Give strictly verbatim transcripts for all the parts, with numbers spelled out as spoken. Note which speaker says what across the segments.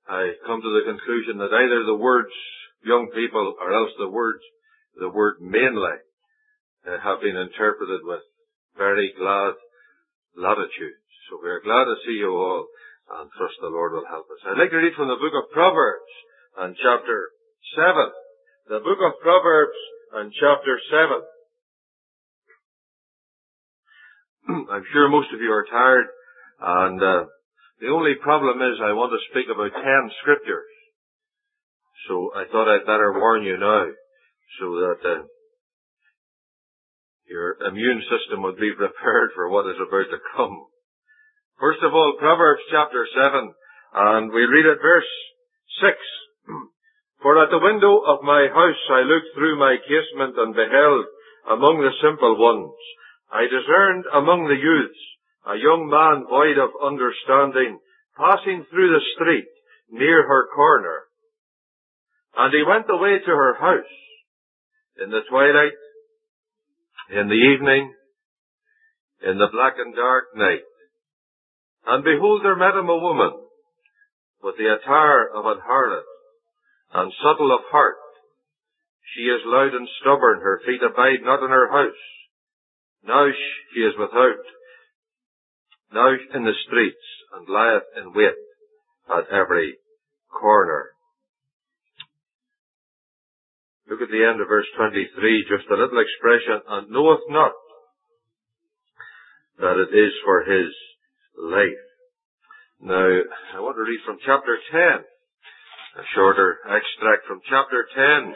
Speaker 1: I come to the conclusion that either the words young people or else the words, the word mainly, uh, have been interpreted with very glad latitude. So we are glad to see you all, and trust the Lord will help us. I'd like to read from the book of Proverbs and chapter seven. The book of Proverbs and chapter seven. I'm sure most of you are tired, and uh, the only problem is I want to speak about ten scriptures. So I thought I'd better warn you now, so that uh, your immune system would be prepared for what is about to come. First of all, Proverbs chapter seven, and we read at verse six. For at the window of my house I looked through my casement and beheld among the simple ones. I discerned among the youths a young man void of understanding, passing through the street near her corner. And he went away to her house in the twilight, in the evening, in the black and dark night. And behold, there met him a woman with the attire of an harlot, and subtle of heart. She is loud and stubborn, her feet abide not in her house. Now she is without, now in the streets, and lieth in wait at every corner. Look at the end of verse twenty-three, just a little expression, and knoweth not that it is for his life. Now, I want to read from chapter ten, a shorter extract from chapter ten,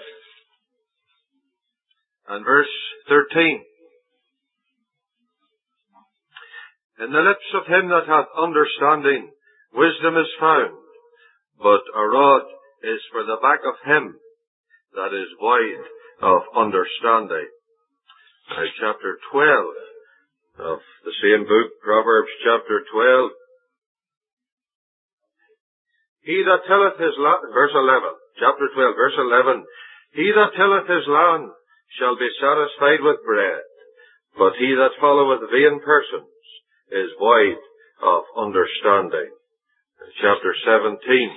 Speaker 1: and verse thirteen. In the lips of him that hath understanding, wisdom is found, but a rod is for the back of him that is void of understanding. Now, chapter twelve of the same book, Proverbs chapter twelve. He that tilleth his land, verse eleven, chapter twelve, verse eleven, he that tilleth his land shall be satisfied with bread, but he that followeth vain persons is void of understanding. Chapter seventeen.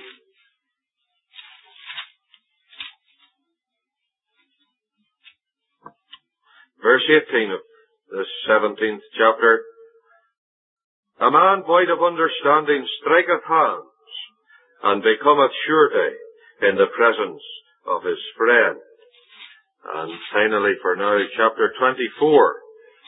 Speaker 1: Verse eighteen of the seventeenth chapter. A man void of understanding striketh hands, and becometh surety in the presence of his friend. And finally for now, chapter twenty-four.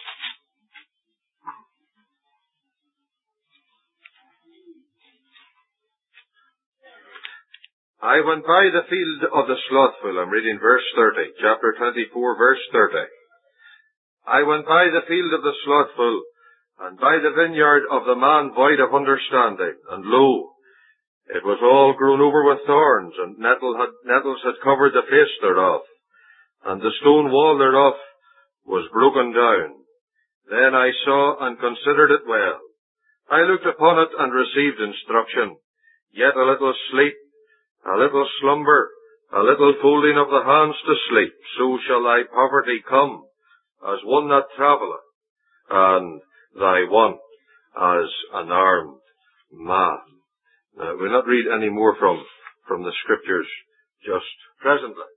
Speaker 1: I went by the field of the slothful. I'm reading verse thirty. Chapter twenty-four, verse thirty. I went by the field of the slothful, and by the vineyard of the man void of understanding. And lo, it was all grown over with thorns, and nettle had, nettles had covered the face thereof, and the stone wall thereof was broken down. Then I saw and considered it well. I looked upon it and received instruction. Yet a little sleep, a little slumber, a little folding of the hands to sleep, so shall thy poverty come, as one that travelleth, and thy want as an armed man. Now, we'll not read any more from, from the scriptures just presently.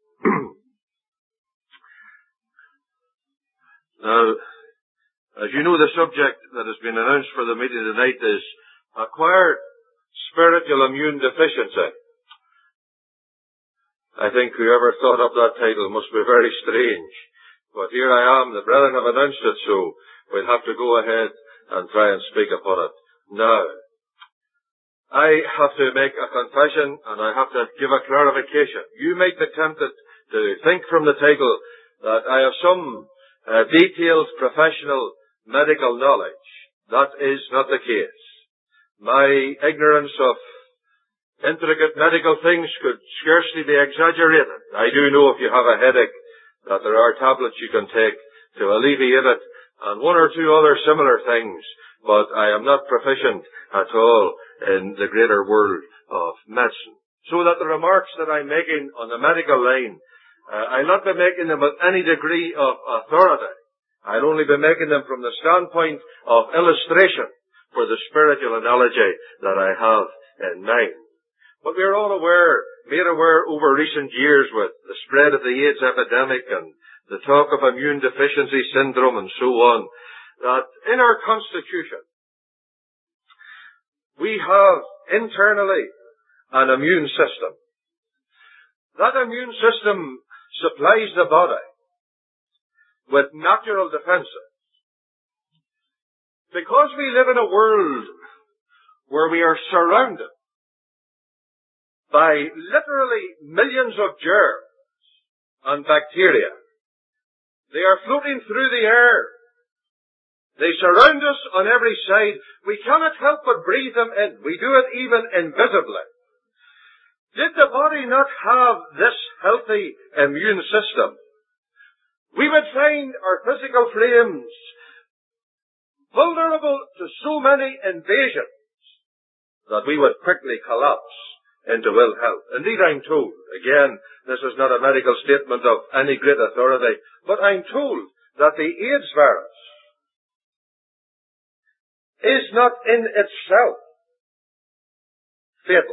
Speaker 1: Now, as you know, the subject that has been announced for the meeting tonight is acquired spiritual immune deficiency. I think whoever thought up that title must be very strange. But here I am, the brethren have announced it, so we'll have to go ahead and try and speak upon it. Now, I have to make a confession, and I have to give a clarification. You might be tempted to think from the title that I have some uh, detailed professional medical knowledge. That is not the case. My ignorance of intricate medical things could scarcely be exaggerated. I do know if you have a headache that there are tablets you can take to alleviate it, and one or two other similar things, but I am not proficient at all in the greater world of medicine. So that the remarks that I'm making on the medical line, uh, I'll not be making them with any degree of authority. I'll only be making them from the standpoint of illustration for the spiritual analogy that I have in mind. But we are all aware, made aware over recent years with the spread of the AIDS epidemic and the talk of immune deficiency syndrome and so on, that in our constitution, we have internally an immune system. That immune system supplies the body with natural defenses. Because we live in a world where we are surrounded by literally millions of germs and bacteria. They are floating through the air. They surround us on every side. We cannot help but breathe them in. We do it even invisibly. Did the body not have this healthy immune system, we would find our physical frames vulnerable to so many invasions that we would quickly collapse into ill health. Indeed, I'm told, again, this is not a medical statement of any great authority, but I'm told that the AIDS virus is not in itself fatal,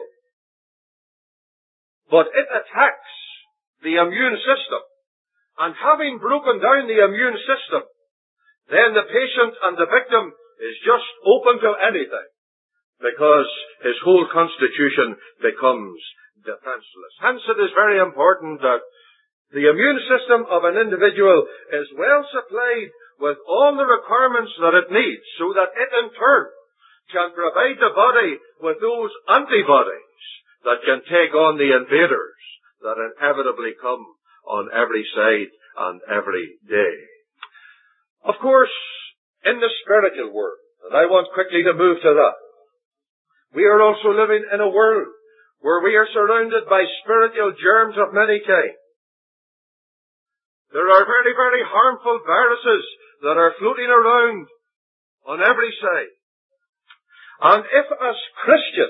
Speaker 1: but it attacks the immune system. And having broken down the immune system, then the patient and the victim is just open to anything, because his whole constitution becomes defenseless. Hence it is very important that the immune system of an individual is well supplied with all the requirements that it needs, so that it in turn can provide the body with those antibodies that can take on the invaders that inevitably come on every side and every day. Of course, in the spiritual world, and I want quickly to move to that, we are also living in a world where we are surrounded by spiritual germs of many kinds. There are very, very harmful viruses that are floating around on every side. And if as Christians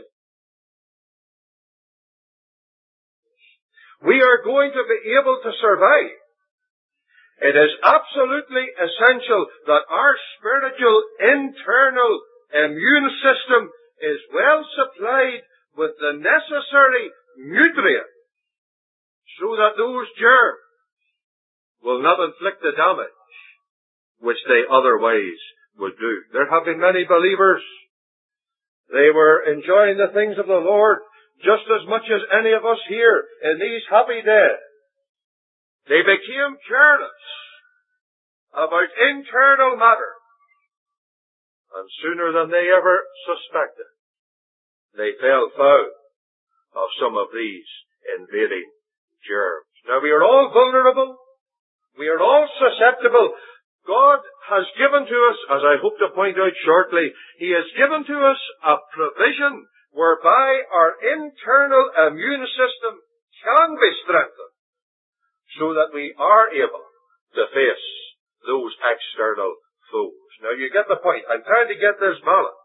Speaker 1: we are going to be able to survive, it is absolutely essential that our spiritual internal immune system is well supplied with the necessary nutrients so that those germs will not inflict the damage which they otherwise would do. There have been many believers. They were enjoying the things of the Lord just as much as any of us here in these happy days. They became careless about internal matters, and sooner than they ever suspected, they fell foul of some of these invading germs. Now, we are all vulnerable. We are all susceptible. God has given to us, as I hope to point out shortly, He has given to us a provision whereby our internal immune system can be strengthened so that we are able to face those external foes. Now, you get the point. I'm trying to get this balance.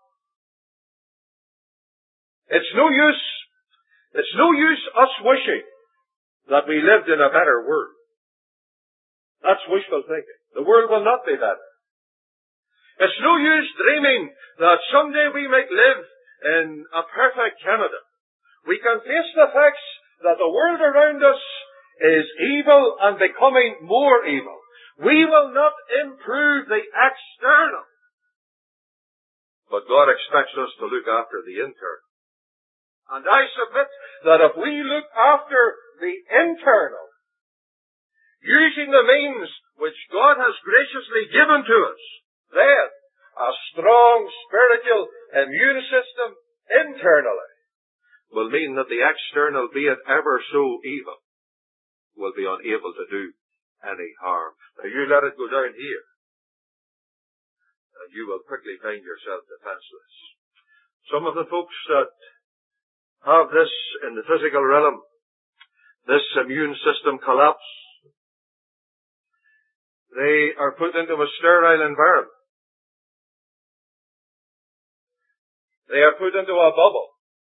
Speaker 1: It's no use, it's no use us wishing that we lived in a better world. That's wishful thinking. The world will not be better. It's no use dreaming that someday we might live in a perfect Canada. We can face the facts that the world around us is evil and becoming more evil. We will not improve the external, but God expects us to look after the internal. And I submit that if we look after the internal, using the means which God has graciously given to us, then a strong spiritual immune system internally will mean that the external, be it ever so evil, will be unable to do any harm. Now, you let it go down here, and you will quickly find yourself defenseless. Some of the folks that have this in the physical realm, this immune system collapse, they are put into a sterile environment. They are put into a bubble.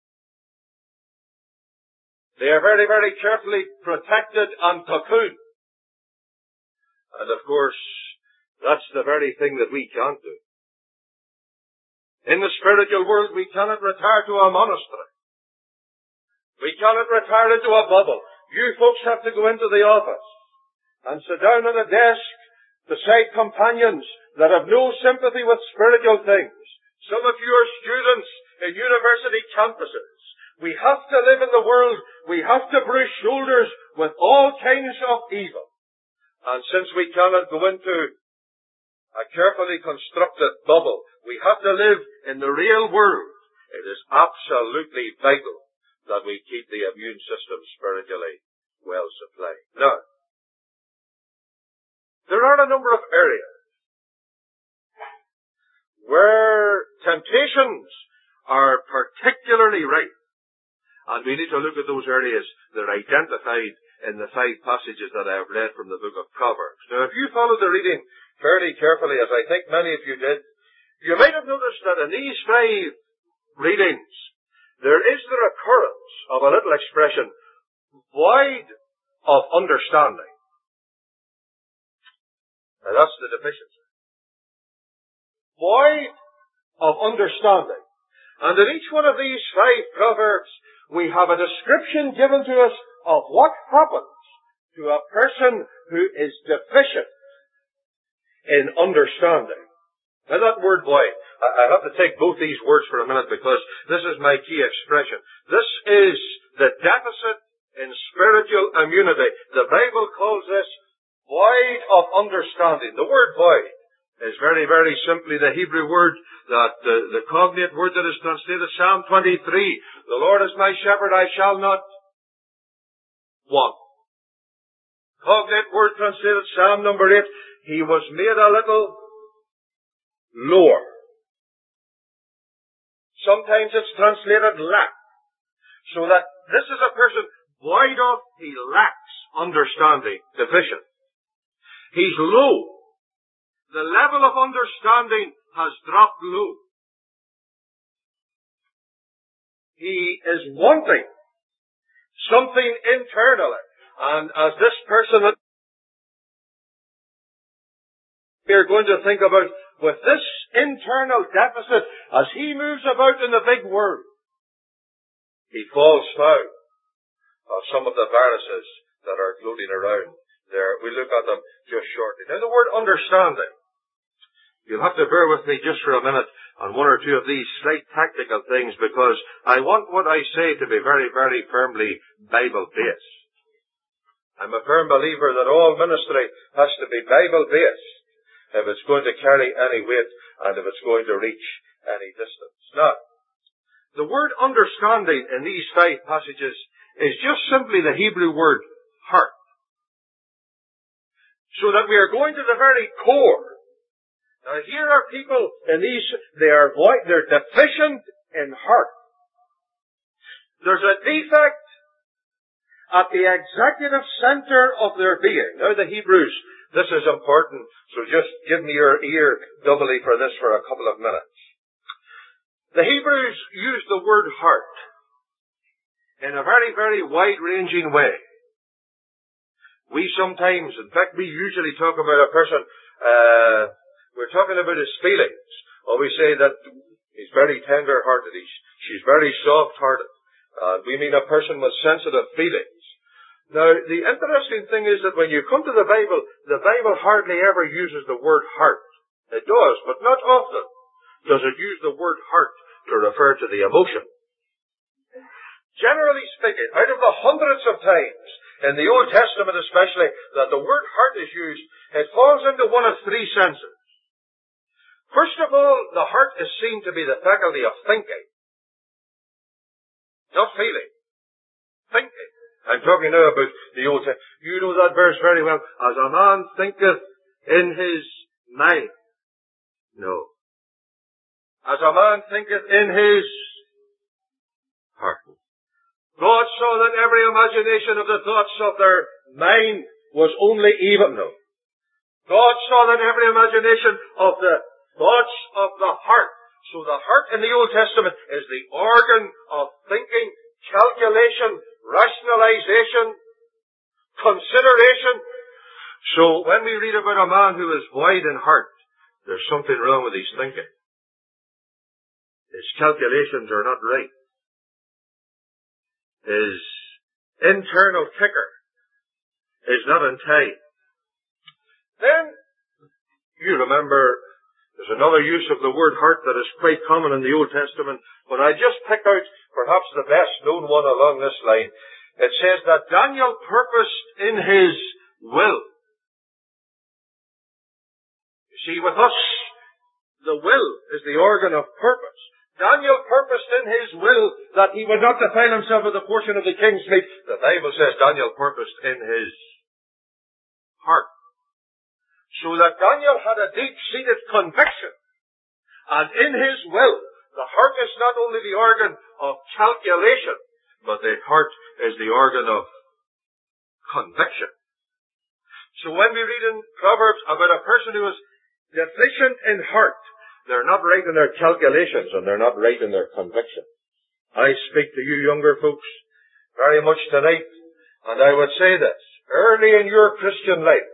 Speaker 1: They are very, very carefully protected and cocooned. And of course, that's the very thing that we can't do. In the spiritual world, we cannot retire to a monastery. We cannot retire into a bubble. You folks have to go into the office and sit down at a desk beside companions that have no sympathy with spiritual things. Some of you are students in university campuses. We have to live in the world. We have to brush shoulders with all kinds of evil. And since we cannot go into a carefully constructed bubble, we have to live in the real world. It is absolutely vital that we keep the immune system spiritually well supplied. Now, there are a number of areas where temptations are particularly ripe, and we need to look at those areas that are identified in the five passages that I have read from the book of Proverbs. Now, if you followed the reading fairly carefully, as I think many of you did, you might have noticed that in these five readings, there is the recurrence of a little expression, void of understanding. Now that's the deficiency. Void of understanding. And in each one of these five proverbs, we have a description given to us of what happens to a person who is deficient in understanding. Now that word void, I have to take both these words for a minute because this is my key expression. This is the deficit in spiritual immunity. The Bible calls this void of understanding. The word void is very, very simply the Hebrew word, that uh, the cognate word that is translated Psalm twenty-three. The Lord is my shepherd, I shall not want. Cognate word translated Psalm number eight. He was made a little lower. Sometimes it's translated lack. So that this is a person void of, he lacks understanding, deficient. He's low. The level of understanding has dropped low. He is wanting something internally. And as this person that we are going to think about, with this internal deficit, as he moves about in the big world, he falls foul of some of the viruses that are floating around there. We'll look at them just shortly. Now, the word understanding. You'll have to bear with me just for a minute on one or two of these slight tactical things, because I want what I say to be very, very firmly Bible-based. I'm a firm believer that all ministry has to be Bible-based if it's going to carry any weight and if it's going to reach any distance. Now, the word understanding in these five passages is just simply the Hebrew word heart. So that we are going to the very core. Now here are people in these, they are void, they're deficient in heart. There's a defect at the executive center of their being. Now the Hebrews, this is important, so just give me your ear doubly for this for a couple of minutes. The Hebrews use the word heart in a very, very wide-ranging way. We sometimes, in fact, we usually talk about a person, uh, we're talking about his feelings. Or we say that he's very tender-hearted, he's, she's very soft-hearted. Uh, we mean a person with sensitive feelings. Now, the interesting thing is that when you come to the Bible, the Bible hardly ever uses the word heart. It does, but not often does it use the word heart to refer to the emotion. Generally speaking, out of the hundreds of times, in the Old Testament especially, that the word heart is used, it falls into one of three senses. First of all, the heart is seen to be the faculty of thinking. Not feeling. Thinking. I'm talking now about the Old Testament. You know that verse very well. As a man thinketh in his mind. No. As a man thinketh in his heart. God saw that every imagination of the thoughts of their mind was only evil. No. God saw that every imagination of the thoughts of the heart. So the heart in the Old Testament is the organ of thinking, calculation, rationalization, consideration. So when we read about a man who is void in heart, there's something wrong with his thinking. His calculations are not right. his internal ticker is not in time. Then, you remember, there's another use of the word heart that is quite common in the Old Testament, but I just pick out perhaps the best known one along this line. It says that Daniel purposed in his will. You see, with us, the will is the organ of purpose. Daniel purposed in his will that he would not defile himself with a portion of the king's meat. The Bible says Daniel purposed in his heart. So that Daniel had a deep-seated conviction. And in his will, the heart is not only the organ of calculation, but the heart is the organ of conviction. So when we read in Proverbs about a person who is deficient in heart, they're not right in their calculations and they're not right in their conviction. I speak to you younger folks very much tonight, and I would say this. Early in your Christian life,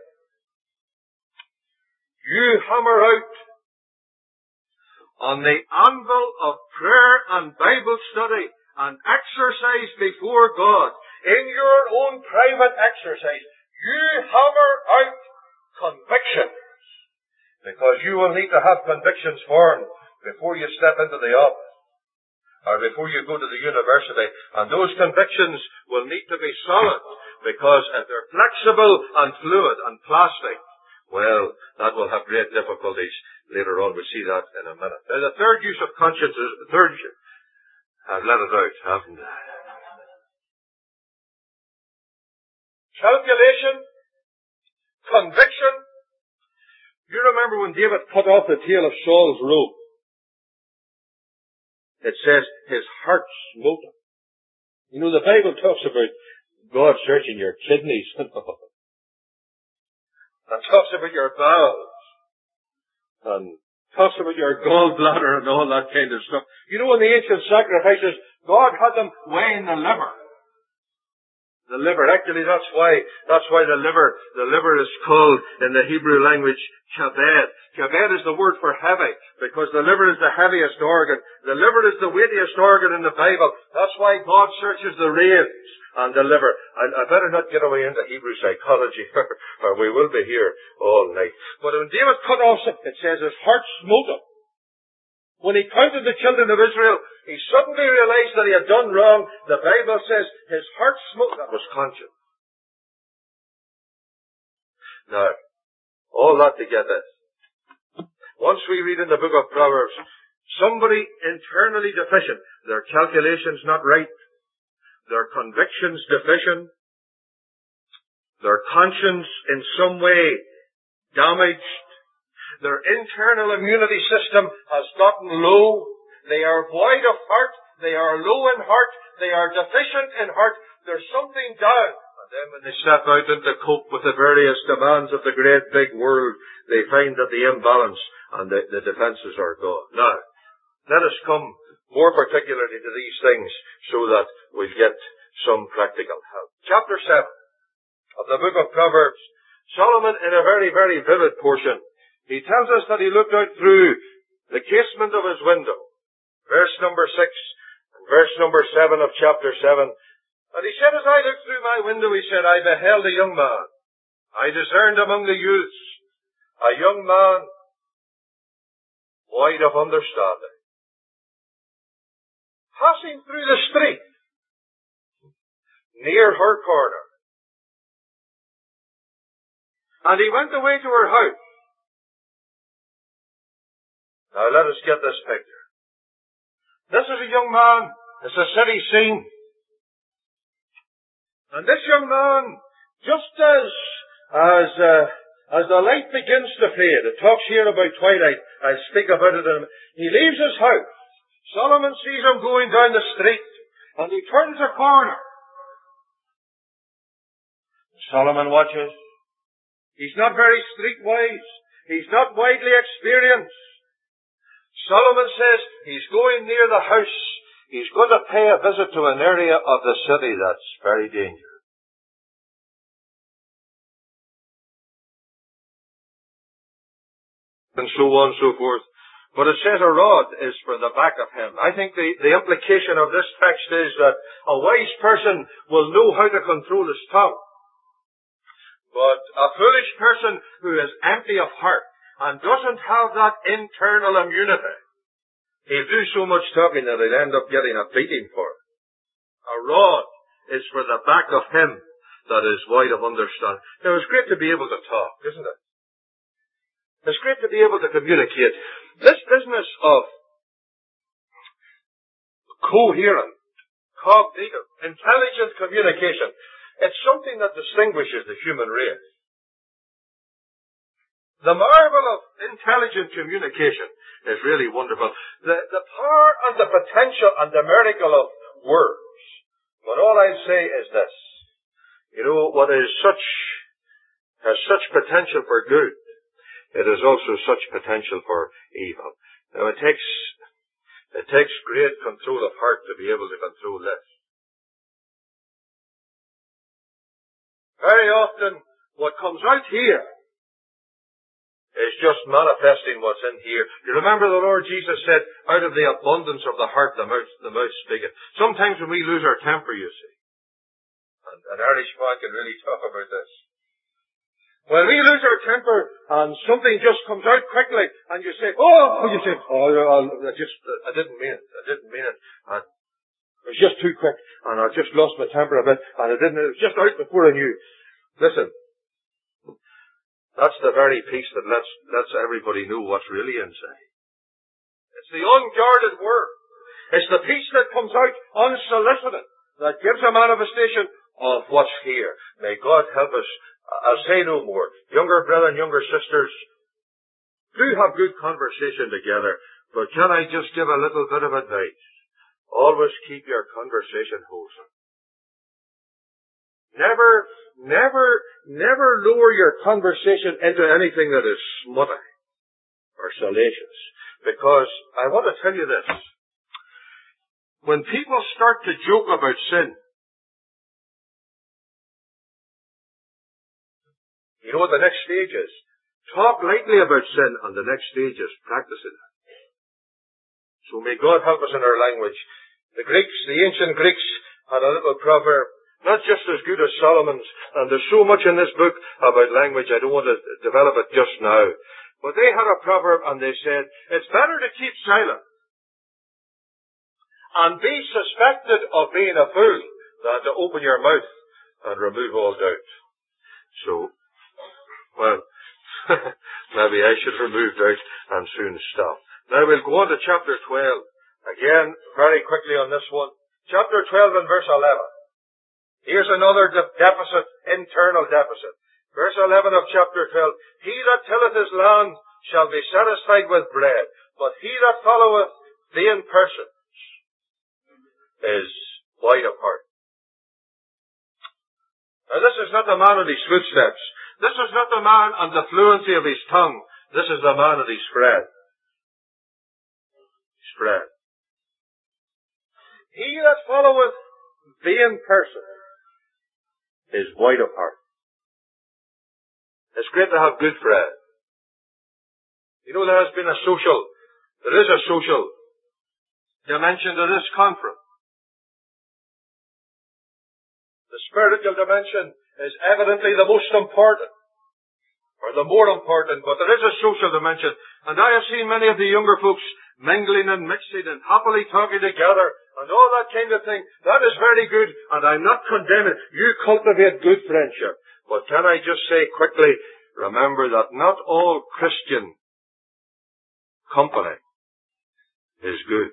Speaker 1: you hammer out on the anvil of prayer and Bible study and exercise before God. In your own private exercise, you hammer out convictions. Because you will need to have convictions formed before you step into the office or before you go to the university. And those convictions will need to be solid, because if they're flexible and fluid and plastic, well, that will have great difficulties later on. We'll see that in a minute. Now, the third use of conscience is the third use. I've let it out, haven't I? Calculation, conviction. You remember when David cut off the tail of Saul's robe? It says his heart smote him. You know, the Bible talks about God searching your kidneys and talks about your bowels and talks about your gallbladder and all that kind of stuff. You know, in the ancient sacrifices, God had them weighing the liver. The liver, actually that's why, that's why the liver, the liver is called in the Hebrew language kabed. Kabed is the word for heavy, because the liver is the heaviest organ. The liver is the weightiest organ in the Bible. That's why God searches the reins and the liver. And I better not get away into Hebrew psychology, or we will be here all night. But when David cut off, it says his heart smote him. When he counted the children of Israel, he suddenly realized that he had done wrong. The Bible says his heart smote. That was conscience. Now, all that to get this. Once we read in the book of Proverbs, somebody internally deficient, their calculations not right, their convictions deficient, their conscience in some way damaged, their internal immunity system has gotten low. They are void of heart. They are low in heart. They are deficient in heart. There's something down. And then when they step out and to cope with the various demands of the great big world, they find that the imbalance and the, the defenses are gone. Now, let us come more particularly to these things so that we get some practical help. Chapter seven of the book of Proverbs. Solomon, in a very, very vivid portion, he tells us that he looked out through the casement of his window. Verse number six, and verse number seven of chapter seven. And he said, as I looked through my window, he said, I beheld a young man. I discerned among the youths a young man void of understanding, passing through the street near her corner. And he went away to her house. Now let us get this picture. This is a young man. It's a city scene. And this young man, just as, as, uh, as the light begins to fade, it talks here about twilight. I'll speak about it in a minute. He leaves his house. Solomon sees him going down the street, and he turns a corner. Solomon watches. He's not very streetwise. He's not widely experienced. Solomon says he's going near the house. He's going to pay a visit to an area of the city that's very dangerous. And so on and so forth. But it says a rod is for the back of him. I think the, the implication of this text is that a wise person will know how to control his tongue. But a foolish person who is empty of heart and doesn't have that internal immunity, he'll do so much talking that he'll end up getting a beating for it. A rod is for the back of him that is wide of understanding. Now, it's great to be able to talk, isn't it? It's great to be able to communicate. This business of coherent, cognitive, intelligent communication, it's something that distinguishes the human race. The marvel of intelligent communication is really wonderful. The, the power and the potential and the miracle of words. But all I'll say is this. You know, what is such, has such potential for good, it has also such potential for evil. Now it takes, it takes great control of heart to be able to control this. Very often, what comes out here is just manifesting what's in here. You remember the Lord Jesus said, out of the abundance of the heart, the mouth, the mouth speaketh. Sometimes when we lose our temper, you see, and an Irishman can really talk about this. When we lose our temper and something just comes out quickly and you say, oh, you say, oh, I just, I didn't mean it. I didn't mean it. And it was just too quick and I just lost my temper a bit and I didn't, it was just out before I knew. Listen, that's the very piece that lets, lets everybody know what's really inside. It's the unguarded word. It's the piece that comes out unsolicited that gives a manifestation of what's here. May God help us. I'll say no more. Younger brethren, younger sisters, do have good conversation together, but can I just give a little bit of advice? Always keep your conversation wholesome. Never, never, never lower your conversation into anything that is smutty or salacious. Because I want to tell you this. When people start to joke about sin, you know what the next stage is? Talk lightly about sin, and the next stage is practicing it. So may God help us in our language. The Greeks, the ancient Greeks, had a little proverb, not just as good as Solomon's, and there's so much in this book about language, I don't want to develop it just now. But they had a proverb, and they said, it's better to keep silent and be suspected of being a fool than to open your mouth and remove all doubt. So, well, maybe I should remove doubt and soon stop. Now we'll go on to chapter twelve. Again, very quickly on this one. Chapter twelve and verse eleven. Here's another de- deficit, internal deficit. Verse eleven of chapter twelve. He that tilleth his land shall be satisfied with bread, but he that followeth vain persons is wide of heart. Now this is not the man of his footsteps. This is not the man on the fluency of his tongue. This is the man of his spread. Spread. He that followeth vain persons is wide of heart. It's great to have good friends. You know, there has been a social, there is a social dimension to this conference. The spiritual dimension is evidently the most important, or the more important, but there is a social dimension. And I have seen many of the younger folks mingling and mixing and happily talking together and all that kind of thing. That is very good, and I'm not condemning. You cultivate good friendship. But can I just say quickly, remember that not all Christian company is good.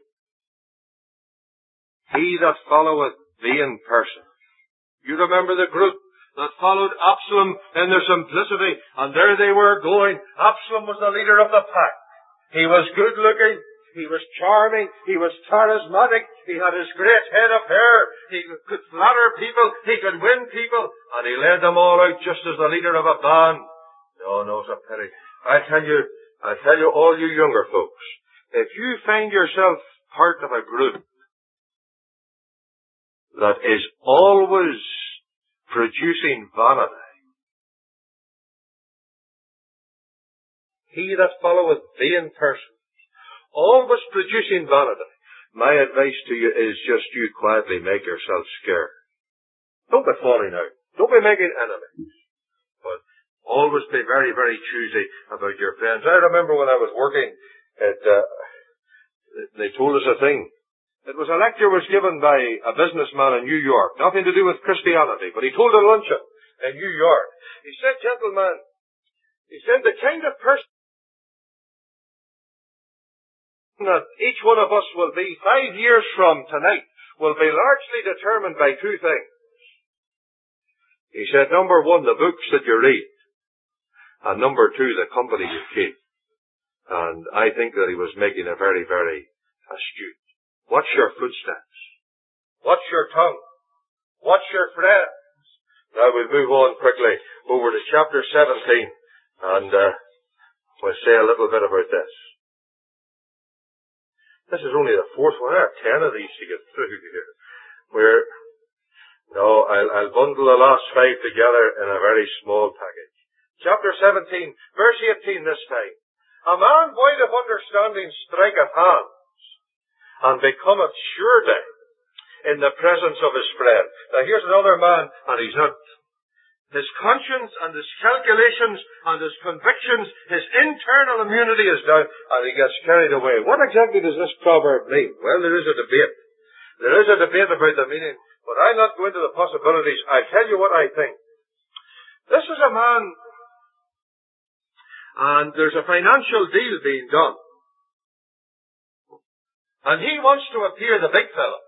Speaker 1: He that followeth vain persons. You remember the group that followed Absalom in their simplicity, and there they were going. Absalom was the leader of the pack. He was good looking, he was charming, he was charismatic, he had his great head of hair, he could flatter people, he could win people, and he led them all out just as the leader of a band. No, no, it's a pity. I tell you, I tell you, all you younger folks, if you find yourself part of a group that is always producing vanity, he that followeth vain persons, always producing vanity. My advice to you is just you quietly make yourself scarce. Don't be falling out. Don't be making enemies. But always be very, very choosy about your friends. I remember when I was working at, uh, they told us a thing. It was a lecture was given by a businessman in New York. Nothing to do with Christianity, but he told a luncheon in New York. He said, gentlemen, he said the kind of person that each one of us will be five years from tonight will be largely determined by two things. He said, number one, the books that you read, and number two, the company you keep. And I think that he was making a very, very astute. Watch your footsteps. Watch your tongue. Watch your friends. Now we'll move on quickly over to chapter seventeen, and uh, we'll say a little bit about this. This is only the fourth one. I have ten of these to get through here. Where, no, I'll, I'll bundle the last five together in a very small package. Chapter seventeen, verse eighteen this time. A man void of understanding striketh hands, and becometh surety in the presence of his friend. Now here's another man, and he's not. His conscience and his calculations and his convictions, his internal immunity is down, and he gets carried away. What exactly does this proverb mean? Well, there is a debate. There is a debate about the meaning, but I'll not go into the possibilities. I'll tell you what I think. This is a man, and there's a financial deal being done. And he wants to appear the big fellow.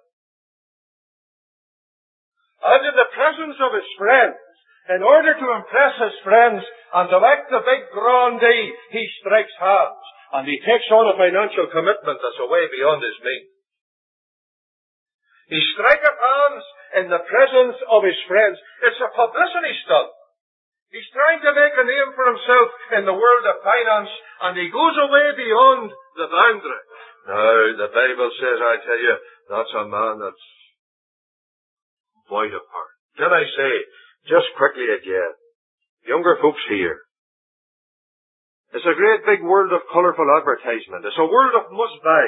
Speaker 1: And in the presence of his friends, in order to impress his friends and to act the big grandee, he strikes hands. And he takes on a financial commitment that's away beyond his means. He striketh hands in the presence of his friends. It's a publicity stunt. He's trying to make a name for himself in the world of finance, and he goes away beyond the boundary. Now, the Bible says, I tell you, that's a man that's wide apart. Can I say, just quickly again, younger folks here, it's a great big world of colourful advertisement. It's a world of must-buy.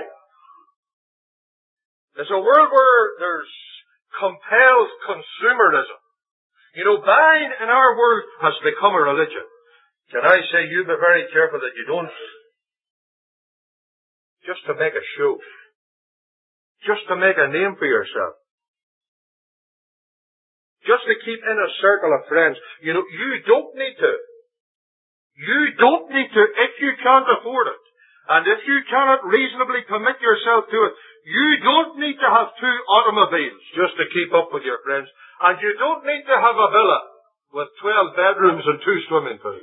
Speaker 1: It's a world where there's compelled consumerism. You know, buying in our world has become a religion. Can I say you be very careful that you don't, just to make a show, just to make a name for yourself, just to keep in a circle of friends. You know, you don't need to. You don't need to if you can't afford it. And if you cannot reasonably commit yourself to it, you don't need to have two automobiles just to keep up with your friends. And you don't need to have a villa with twelve bedrooms and two swimming pools.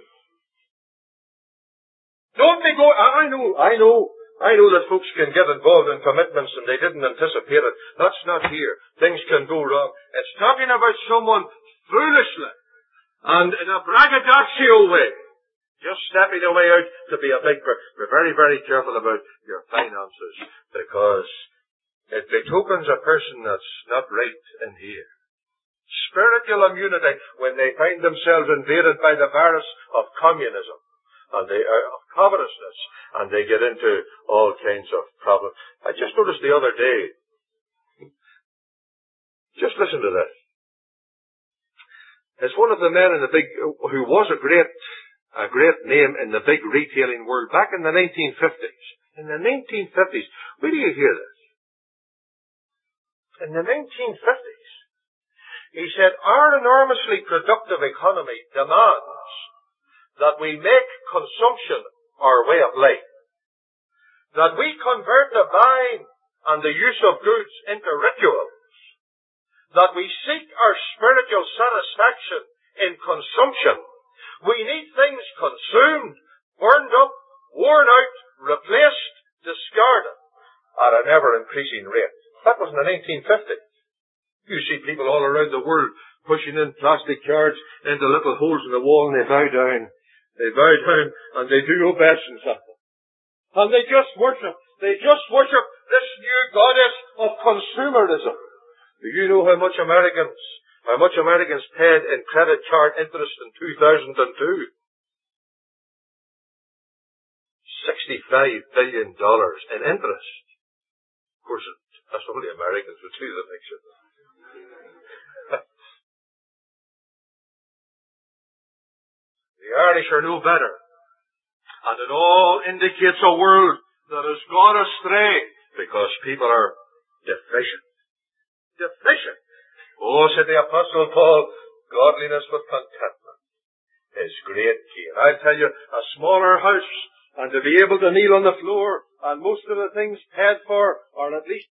Speaker 1: Don't be going, I know, I know, I know that folks can get involved in commitments and they didn't anticipate it. That's not here. Things can go wrong. It's talking about someone foolishly and in a braggadocio way, just stepping away out to be a big person. We're very, very careful about your finances because it betokens a person that's not right in here. Spiritual immunity when they find themselves invaded by the virus of communism and they are of covetousness, and they get into all kinds of problems. I just noticed the other day, just listen to this. It's one of the men in the big, who was a great, a great name in the big retailing world back in the nineteen fifties. In the nineteen fifties, where do you hear this? In the nineteen fifties, he said, our enormously productive economy demands that we make consumption our way of life. That we convert the buying and the use of goods into rituals. That we seek our spiritual satisfaction in consumption. We need things consumed, burned up, worn out, replaced, discarded at an ever-increasing rate. That was in the nineteen fifties. You see people all around the world pushing in plastic cards into little holes in the wall and they bow down. They bow down and they do obeisance at them. And they just worship. They just worship this new goddess of consumerism. Do you know how much Americans, how much Americans paid in credit card interest in two thousand two? sixty-five billion dollars in interest. Of course, that's only Americans who do the picture. The Irish are no better. And it all indicates a world that has gone astray because people are deficient. Deficient. Oh, said the Apostle Paul, godliness with contentment is great gain. I'll tell you, a smaller house and to be able to kneel on the floor and most of the things paid for, or at least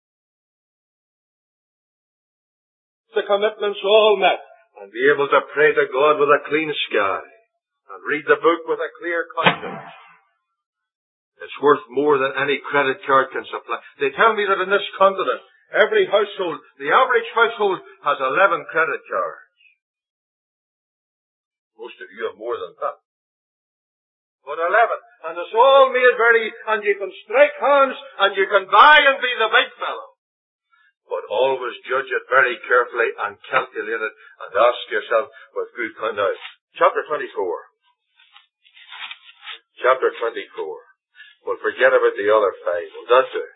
Speaker 1: the commitments all met, and be able to pray to God with a clean sky and read the book with a clear conscience. It's worth more than any credit card can supply. They tell me that in this continent, every household, the average household has eleven credit cards. Most of you have more than that. But eleven. And it's all made very, and you can strike hands, and you can buy and be the big fellow. But always judge it very carefully and calculate it and ask yourself with good conduct. Chapter twenty-four. Chapter twenty-four. We'll forget about the other five. Will that do?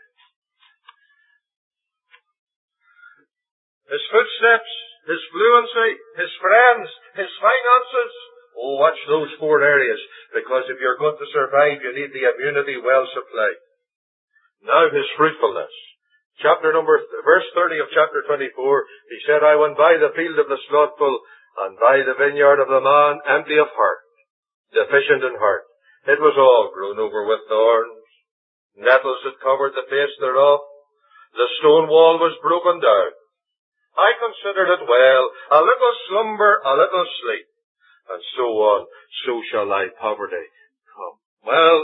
Speaker 1: His footsteps, his fluency, his friends, his finances. Oh, watch those four areas, because if you're going to survive, you need the immunity well supplied. Now his fruitfulness. Chapter number, verse thirty of chapter twenty-four, he said, I went by the field of the slothful, and by the vineyard of the man empty of heart, deficient in heart. It was all grown over with thorns. Nettles had covered the face thereof. The stone wall was broken down. I considered it well, a little slumber, a little sleep, and so on. So shall thy poverty come. Well,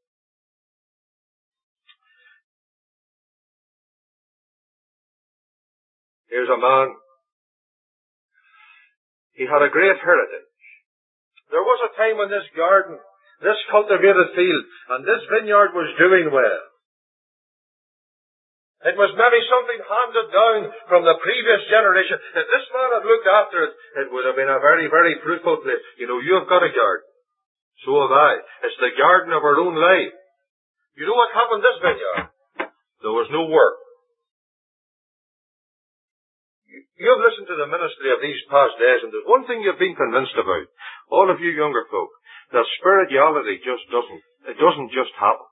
Speaker 1: here's a man. He had a great heritage. There was a time when this garden, this cultivated field, and this vineyard was doing well. It was maybe something handed down from the previous generation. If this man had looked after it, it would have been a very, very fruitful place. You know, you have got a garden. So have I. It's the garden of our own life. You know what happened this vineyard? There was no work. You have listened to the ministry of these past days, and there's one thing you've been convinced about, all of you younger folk, that spirituality just doesn't, it doesn't just happen.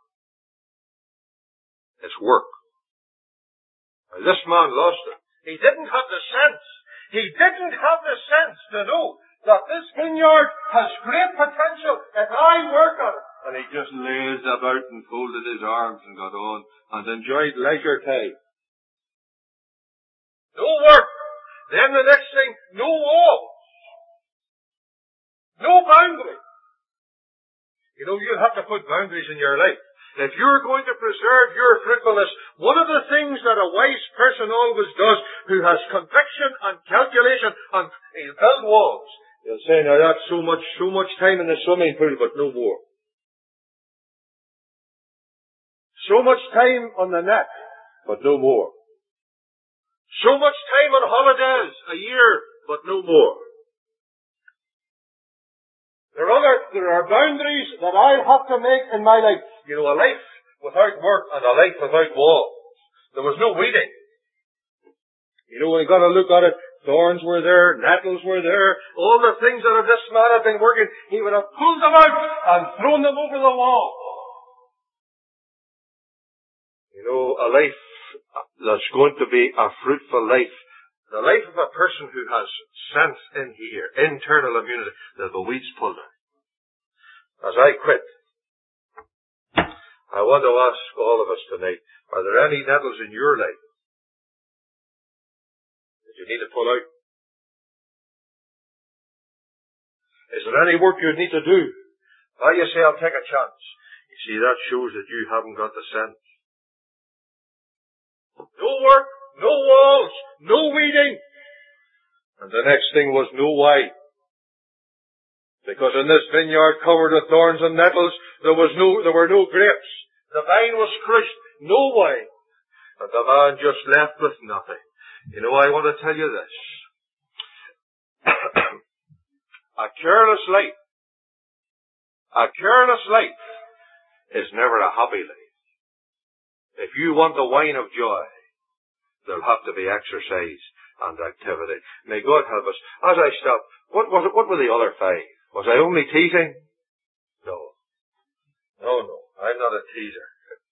Speaker 1: It's work. Now, this man lost it. He didn't have the sense. He didn't have the sense to know that this vineyard has great potential if I work on it. And he just lazed about and folded his arms and got on and enjoyed leisure time. No work. Then the next thing, no walls. No boundaries. You know, you have to put boundaries in your life. If you're going to preserve your fruitfulness, one of the things that a wise person always does, who has conviction and calculation, and he'll build walls. He'll say, now that's so much, so much time in the swimming pool, but no more. So much time on the net, but no more. So much time on holidays, a year, but no more. There are other, there are boundaries that I have to make in my life. You know, a life without work and a life without walls. There was no weeding. You know, when you got to look at it, thorns were there, nettles were there, all the things that if this man had been working, he would have pulled them out and thrown them over the wall. You know, a life that's going to be a fruitful life. The life of a person who has sense in here, internal immunity, that the weeds pulled out. As I quit, I want to ask all of us tonight, are there any nettles in your life that you need to pull out? Is there any work you need to do? Why you say, I'll take a chance. You see, that shows that you haven't got the sense. No work, no walls, no weeding. And the next thing was no wine. Because in this vineyard covered with thorns and nettles, there was no, there were no grapes. The vine was crushed, no wine. And the man just left with nothing. You know, I want to tell you this. A careless life, a careless life is never a happy life. If you want the wine of joy, there'll have to be exercise and activity. May God help us. As I stop, what was it? What were the other five? Was I only teasing? No. No, no. I'm not a teaser.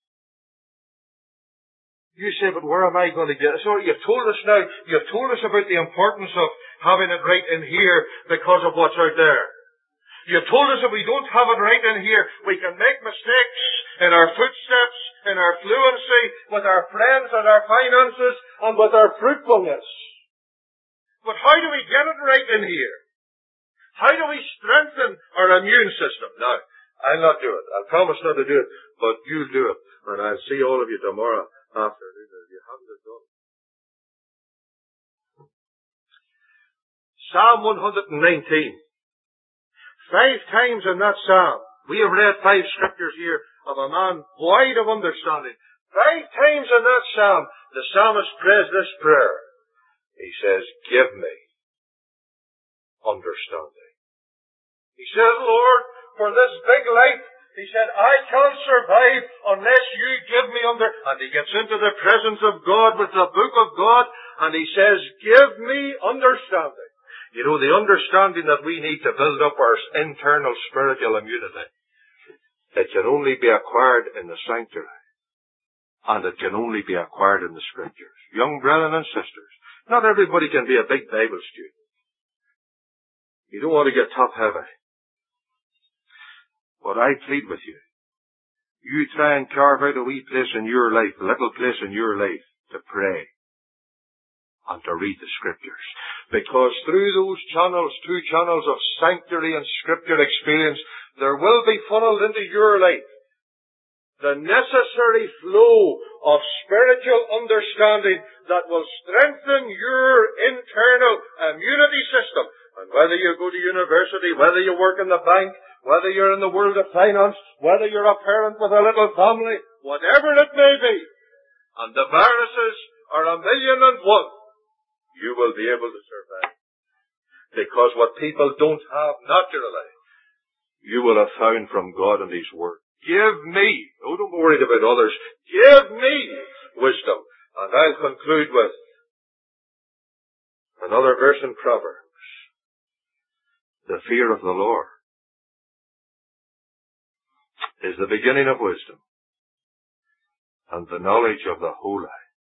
Speaker 1: You say, but where am I going to get it? So you've told us now, you've told us about the importance of having it right in here because of what's out there. You've told us if we don't have it right in here, we can make mistakes in our footsteps, in our fluency, with our friends and our finances, and with our fruitfulness. But how do we get it right in here? How do we strengthen our immune system? Now, I'll not do it. I'll promise not to do it, but you do it. And I'll see all of you tomorrow afternoon if you haven't it done. Psalm one nineteen. Five times in that psalm, we have read five scriptures here of a man wide of understanding. Five times in that psalm, the psalmist prays this prayer. He says, give me understanding. He says, Lord, for this big life, he said, I can't survive unless you give me under... And he gets into the presence of God with the book of God, and he says, give me understanding. You know, the understanding that we need to build up our internal spiritual immunity, it can only be acquired in the sanctuary. And it can only be acquired in the scriptures. Young brethren and sisters, not everybody can be a big Bible student. You don't want to get top heavy. But I plead with you, you try and carve out a wee place in your life, a little place in your life, to pray and to read the scriptures. Because through those channels, two channels of sanctuary and scripture experience, there will be funneled into your life the necessary flow of spiritual understanding that will strengthen your internal immunity system. And whether you go to university, whether you work in the bank, whether you're in the world of finance, whether you're a parent with a little family, whatever it may be, and the viruses are a million and one, you will be able to survive. Because what people don't have naturally, you will have found from God in His Word. Give me, oh, don't be worried about others, give me wisdom. And I'll conclude with another verse in Proverbs. The fear of the Lord is the beginning of wisdom, and the knowledge of the holy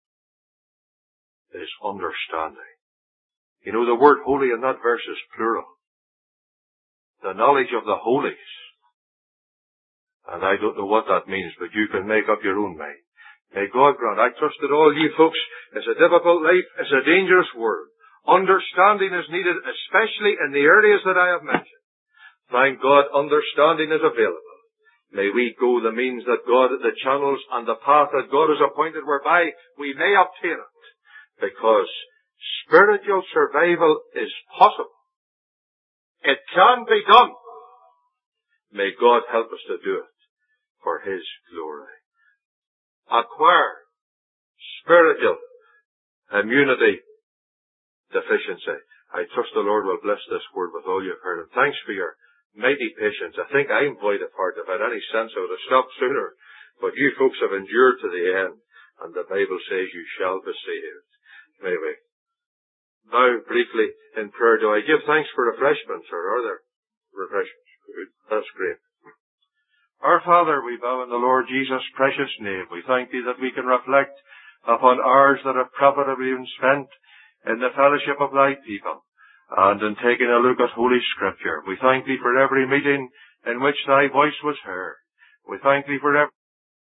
Speaker 1: is understanding. You know, the word holy in that verse is plural. The knowledge of the holies. And I don't know what that means, but you can make up your own mind. May God grant. I trust that all you folks, it's a difficult life, it's a dangerous world. Understanding is needed, especially in the areas that I have mentioned. Thank God, understanding is available. May we go the means that God, the channels and the path that God has appointed whereby we may obtain it. Because spiritual survival is possible. It can be done. May God help us to do it for His glory. Acquire spiritual immunity deficiency. I trust the Lord will bless this word with all you've heard. And thanks for your mighty patience. I think I employed it hard. If I had any sense, I would have stopped sooner. But you folks have endured to the end. And the Bible says you shall be saved. May we now briefly in prayer. Do I give thanks for refreshments, or are there refreshments? Good. That's great. Our Father, we bow in the Lord Jesus' precious name. We thank Thee that we can reflect upon hours that have profitably been spent in the fellowship of Thy people, and in taking a look at Holy Scripture. We thank Thee for every meeting in which Thy voice was heard. We thank Thee for every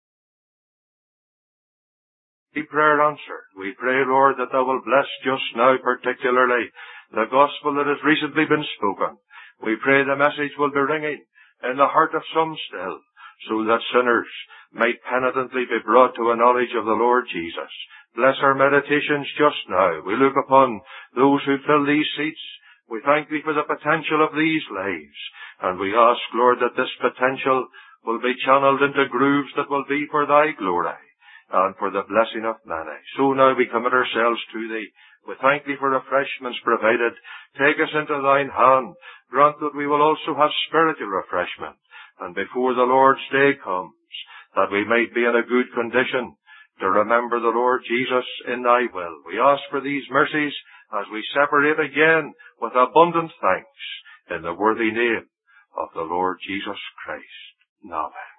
Speaker 1: prayer answered. We pray, Lord, that Thou will bless just now particularly the gospel that has recently been spoken. We pray the message will be ringing in the heart of some still, so that sinners might penitently be brought to a knowledge of the Lord Jesus. Bless our meditations just now. We look upon those who fill these seats. We thank Thee for the potential of these lives. And we ask, Lord, that this potential will be channeled into grooves that will be for Thy glory and for the blessing of many. So now we commit ourselves to Thee. We thank Thee for refreshments provided. Take us into Thine hand. Grant that we will also have spiritual refreshment. And before the Lord's day comes, that we might be in a good condition to remember the Lord Jesus in thy will. We ask for these mercies as we separate again with abundant thanks in the worthy name of the Lord Jesus Christ. Amen.